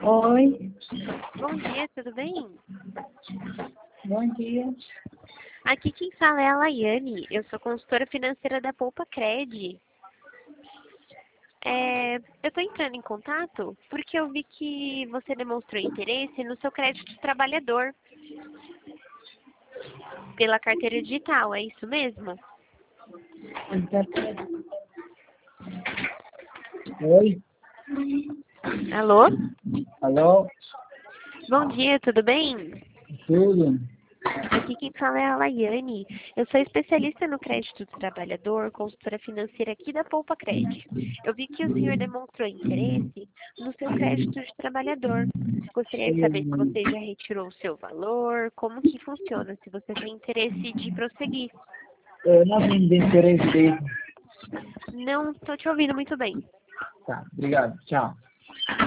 Oi, Bom dia, tudo bem? bom dia. Aqui quem fala é a Laiane, eu sou consultora financeira da Poupa Cred. Eu estou entrando em contato porque eu vi que você demonstrou interesse no seu crédito de trabalhador pela carteira digital, é isso mesmo? Oi, Alô? alô, Bom dia, tudo bem? tudo? Aqui quem fala é a Laiane. Eu sou especialista no crédito do trabalhador, consultora financeira aqui da Poupa Cred. Eu vi que o senhor demonstrou interesse no seu crédito de trabalhador. Gostaria de saber se você já retirou o seu valor, como que funciona, se você tem interesse de prosseguir. Eu não tenho interesse dele. Não estou te ouvindo muito bem. Tá, obrigado, tchau.